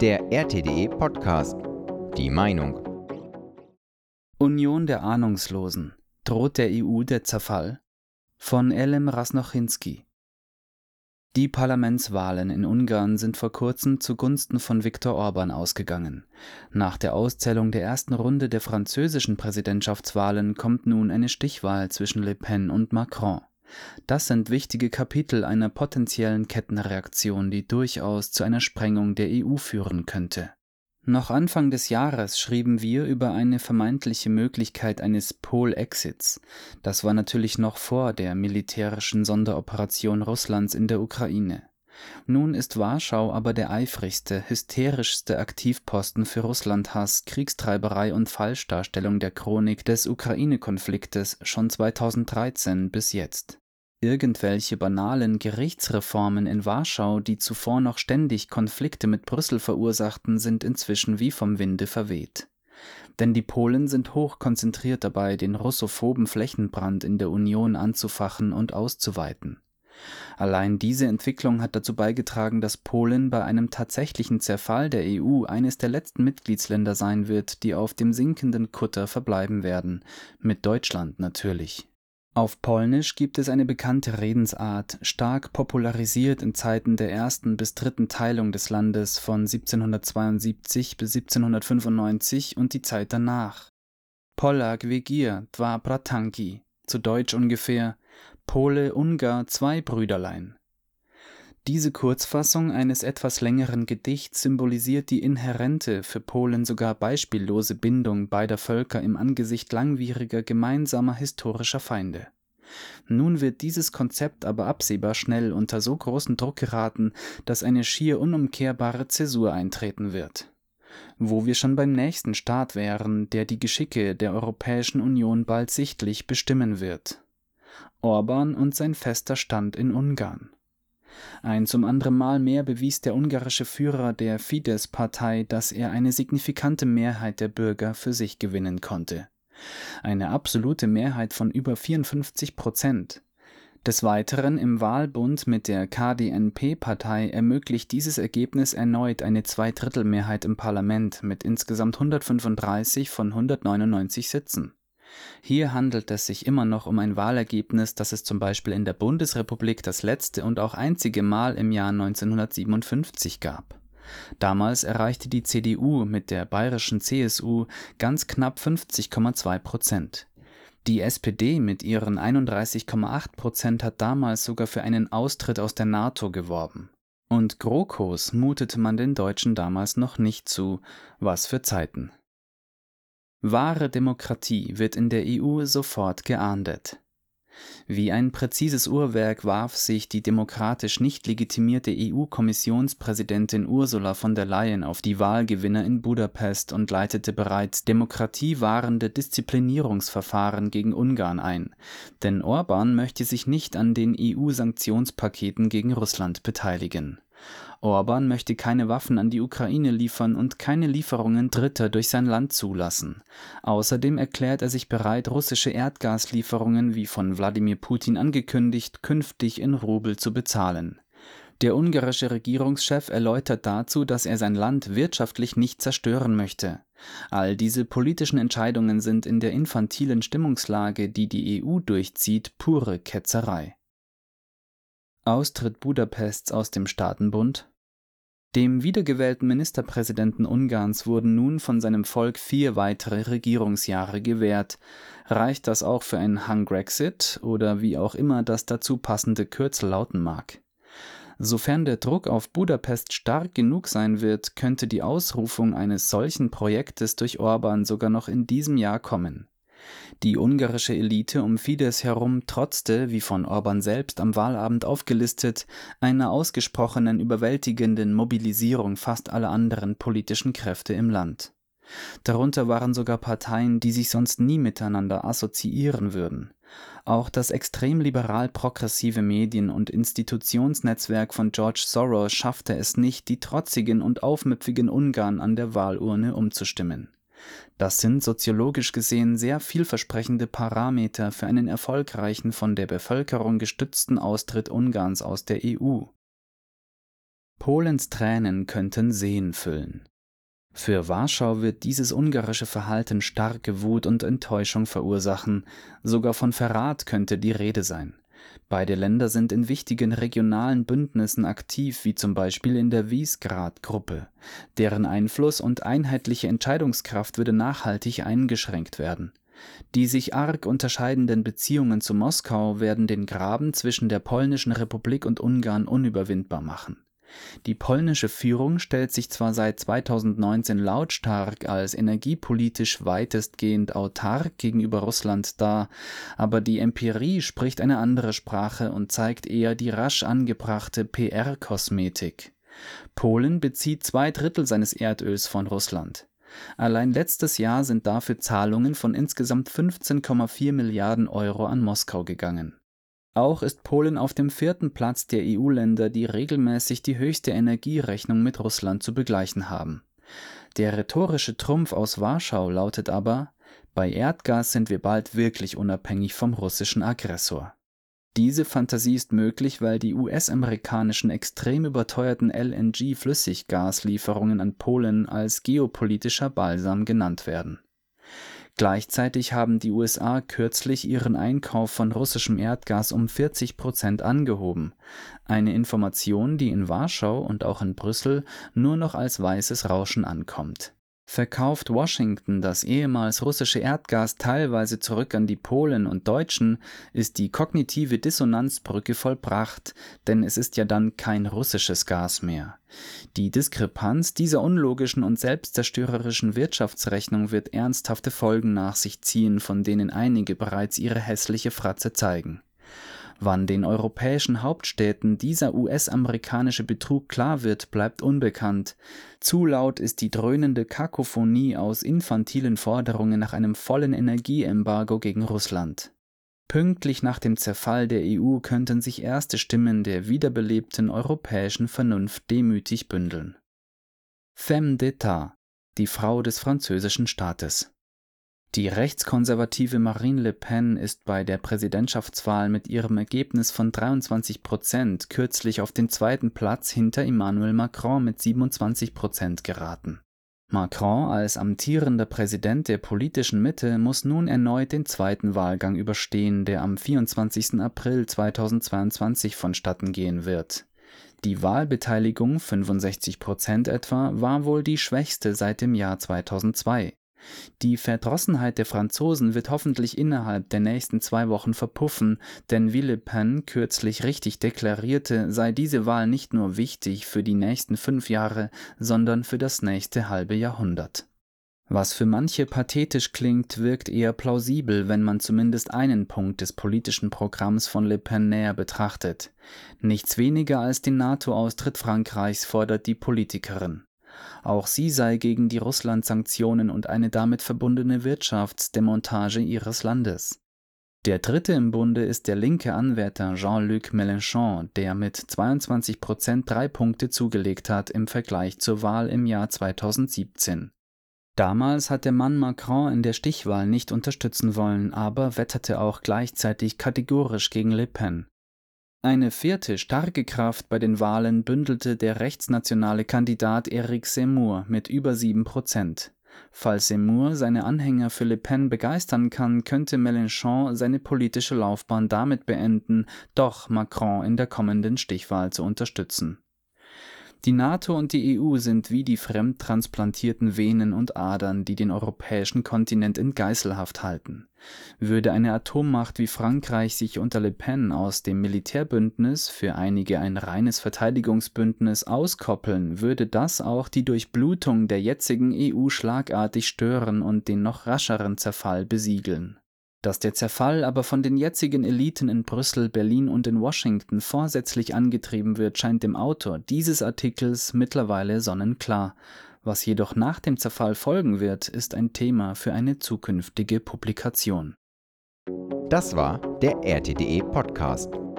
Der RTDE Podcast. Die Meinung. Union der Ahnungslosen. Droht der EU der Zerfall? Von Elem Rasnochinski. Die Parlamentswahlen in Ungarn sind vor kurzem zugunsten von Viktor Orbán ausgegangen. Nach der Auszählung der ersten Runde der französischen Präsidentschaftswahlen kommt nun eine Stichwahl zwischen Le Pen und Macron. Das sind wichtige Kapitel einer potenziellen Kettenreaktion, die durchaus zu einer Sprengung der EU führen könnte. Noch Anfang des Jahres schrieben wir über eine vermeintliche Möglichkeit eines Polexits. Das war natürlich noch vor der militärischen Sonderoperation Russlands in der Ukraine. Nun ist Warschau aber der eifrigste, hysterischste Aktivposten für Russlandhass, Kriegstreiberei und Falschdarstellung der Chronik des Ukraine-Konfliktes schon 2013 bis jetzt. Irgendwelche banalen Gerichtsreformen in Warschau, die zuvor noch ständig Konflikte mit Brüssel verursachten, sind inzwischen wie vom Winde verweht. Denn die Polen sind hoch konzentriert dabei, den russophoben Flächenbrand in der Union anzufachen und auszuweiten. Allein diese Entwicklung hat dazu beigetragen, dass Polen bei einem tatsächlichen Zerfall der EU eines der letzten Mitgliedsländer sein wird, die auf dem sinkenden Kutter verbleiben werden, mit Deutschland natürlich. Auf Polnisch gibt es eine bekannte Redensart, stark popularisiert in Zeiten der ersten bis dritten Teilung des Landes von 1772 bis 1795 und die Zeit danach. Polak wiegier, dwa bratanki, zu Deutsch ungefähr Pole, Ungar, zwei Brüderlein. Diese Kurzfassung eines etwas längeren Gedichts symbolisiert die inhärente, für Polen sogar beispiellose Bindung beider Völker im Angesicht langwieriger gemeinsamer historischer Feinde. Nun wird dieses Konzept aber absehbar schnell unter so großen Druck geraten, dass eine schier unumkehrbare Zäsur eintreten wird. Wo wir schon beim nächsten Staat wären, der die Geschicke der Europäischen Union bald sichtlich bestimmen wird. Orbán und sein fester Stand in Ungarn. Ein zum anderen Mal mehr bewies der ungarische Führer der Fidesz-Partei, dass er eine signifikante Mehrheit der Bürger für sich gewinnen konnte. Eine absolute Mehrheit von über 54%. Des Weiteren im Wahlbund mit der KDNP-Partei ermöglicht dieses Ergebnis erneut eine Zweidrittelmehrheit im Parlament mit insgesamt 135 von 199 Sitzen. Hier handelt es sich immer noch um ein Wahlergebnis, das es zum Beispiel in der Bundesrepublik das letzte und auch einzige Mal im Jahr 1957 gab. Damals erreichte die CDU mit der bayerischen CSU ganz knapp 50,2%. Die SPD mit ihren 31,8% hat damals sogar für einen Austritt aus der NATO geworben. Und GroKos mutete man den Deutschen damals noch nicht zu. Was für Zeiten. Wahre Demokratie wird in der EU sofort geahndet. Wie ein präzises Uhrwerk warf sich die demokratisch nicht legitimierte EU-Kommissionspräsidentin Ursula von der Leyen auf die Wahlgewinner in Budapest und leitete bereits demokratiewahrende Disziplinierungsverfahren gegen Ungarn ein, denn Orbán möchte sich nicht an den EU-Sanktionspaketen gegen Russland beteiligen. Orbán möchte keine Waffen an die Ukraine liefern und keine Lieferungen Dritter durch sein Land zulassen. Außerdem erklärt er sich bereit, russische Erdgaslieferungen, wie von Wladimir Putin angekündigt, künftig in Rubel zu bezahlen. Der ungarische Regierungschef erläutert dazu, dass er sein Land wirtschaftlich nicht zerstören möchte. All diese politischen Entscheidungen sind in der infantilen Stimmungslage, die die EU durchzieht, pure Ketzerei. Austritt Budapests aus dem Staatenbund. Dem wiedergewählten Ministerpräsidenten Ungarns wurden nun von seinem Volk 4 weitere Regierungsjahre gewährt. Reicht das auch für einen Hungrexit oder wie auch immer das dazu passende Kürzel lauten mag? Sofern der Druck auf Budapest stark genug sein wird, könnte die Ausrufung eines solchen Projektes durch Orbán sogar noch in diesem Jahr kommen. Die ungarische Elite um Fidesz herum trotzte, wie von Orbán selbst am Wahlabend aufgelistet, einer ausgesprochenen überwältigenden Mobilisierung fast aller anderen politischen Kräfte im Land. Darunter waren sogar Parteien, die sich sonst nie miteinander assoziieren würden. Auch das extrem liberal-progressive Medien- und Institutionsnetzwerk von George Soros schaffte es nicht, die trotzigen und aufmüpfigen Ungarn an der Wahlurne umzustimmen. Das sind soziologisch gesehen sehr vielversprechende Parameter für einen erfolgreichen, von der Bevölkerung gestützten Austritt Ungarns aus der EU. Polens Tränen könnten Seen füllen. Für Warschau wird dieses ungarische Verhalten starke Wut und Enttäuschung verursachen, sogar von Verrat könnte die Rede sein. Beide Länder sind in wichtigen regionalen Bündnissen aktiv, wie zum Beispiel in der Visegrad-Gruppe. Deren Einfluss und einheitliche Entscheidungskraft würde nachhaltig eingeschränkt werden. Die sich arg unterscheidenden Beziehungen zu Moskau werden den Graben zwischen der Polnischen Republik und Ungarn unüberwindbar machen. Die polnische Führung stellt sich zwar seit 2019 lautstark als energiepolitisch weitestgehend autark gegenüber Russland dar, aber die Empirie spricht eine andere Sprache und zeigt eher die rasch angebrachte PR-Kosmetik. Polen bezieht 2/3 seines Erdöls von Russland. Allein letztes Jahr sind dafür Zahlungen von insgesamt 15,4 Milliarden Euro an Moskau gegangen. Auch ist Polen auf dem 4. Platz der EU-Länder, die regelmäßig die höchste Energierechnung mit Russland zu begleichen haben. Der rhetorische Trumpf aus Warschau lautet aber: Bei Erdgas sind wir bald wirklich unabhängig vom russischen Aggressor. Diese Fantasie ist möglich, weil die US-amerikanischen extrem überteuerten LNG-Flüssiggaslieferungen an Polen als geopolitischer Balsam genannt werden. Gleichzeitig haben die USA kürzlich ihren Einkauf von russischem Erdgas um 40% angehoben. Eine Information, die in Warschau und auch in Brüssel nur noch als weißes Rauschen ankommt. Verkauft Washington das ehemals russische Erdgas teilweise zurück an die Polen und Deutschen, ist die kognitive Dissonanzbrücke vollbracht, denn es ist ja dann kein russisches Gas mehr. Die Diskrepanz dieser unlogischen und selbstzerstörerischen Wirtschaftsrechnung wird ernsthafte Folgen nach sich ziehen, von denen einige bereits ihre hässliche Fratze zeigen. Wann den europäischen Hauptstädten dieser US-amerikanische Betrug klar wird, bleibt unbekannt. Zu laut ist die dröhnende Kakophonie aus infantilen Forderungen nach einem vollen Energieembargo gegen Russland. Pünktlich nach dem Zerfall der EU könnten sich erste Stimmen der wiederbelebten europäischen Vernunft demütig bündeln. Femme d'État, die Frau des französischen Staates. Die rechtskonservative Marine Le Pen ist bei der Präsidentschaftswahl mit ihrem Ergebnis von 23% kürzlich auf den 2. Platz hinter Emmanuel Macron mit 27% geraten. Macron als amtierender Präsident der politischen Mitte muss nun erneut den zweiten Wahlgang überstehen, der am 24. April 2022 vonstatten gehen wird. Die Wahlbeteiligung, 65% etwa, war wohl die schwächste seit dem Jahr 2002. Die Verdrossenheit der Franzosen wird hoffentlich innerhalb der nächsten 2 Wochen verpuffen, denn wie Le Pen kürzlich richtig deklarierte, sei diese Wahl nicht nur wichtig für die nächsten 5 Jahre, sondern für das nächste halbe Jahrhundert. Was für manche pathetisch klingt, wirkt eher plausibel, wenn man zumindest einen Punkt des politischen Programms von Le Pen näher betrachtet. Nichts weniger als den NATO-Austritt Frankreichs fordert die Politikerin. Auch sie sei gegen die Russland-Sanktionen und eine damit verbundene Wirtschaftsdemontage ihres Landes. Der dritte im Bunde ist der linke Anwärter Jean-Luc Mélenchon, der mit 22% 3 Punkte zugelegt hat im Vergleich zur Wahl im Jahr 2017. Damals hat der Mann Macron in der Stichwahl nicht unterstützen wollen, aber wetterte auch gleichzeitig kategorisch gegen Le Pen. Eine vierte starke Kraft bei den Wahlen bündelte der rechtsnationale Kandidat Éric Zemmour mit über 7%. Falls Zemmour seine Anhänger für Le Pen begeistern kann, könnte Mélenchon seine politische Laufbahn damit beenden, doch Macron in der kommenden Stichwahl zu unterstützen. Die NATO und die EU sind wie die fremdtransplantierten Venen und Adern, die den europäischen Kontinent in Geiselhaft halten. Würde eine Atommacht wie Frankreich sich unter Le Pen aus dem Militärbündnis, für einige ein reines Verteidigungsbündnis, auskoppeln, würde das auch die Durchblutung der jetzigen EU schlagartig stören und den noch rascheren Zerfall besiegeln. Dass der Zerfall aber von den jetzigen Eliten in Brüssel, Berlin und in Washington vorsätzlich angetrieben wird, scheint dem Autor dieses Artikels mittlerweile sonnenklar. Was jedoch nach dem Zerfall folgen wird, ist ein Thema für eine zukünftige Publikation. Das war der RTDE Podcast.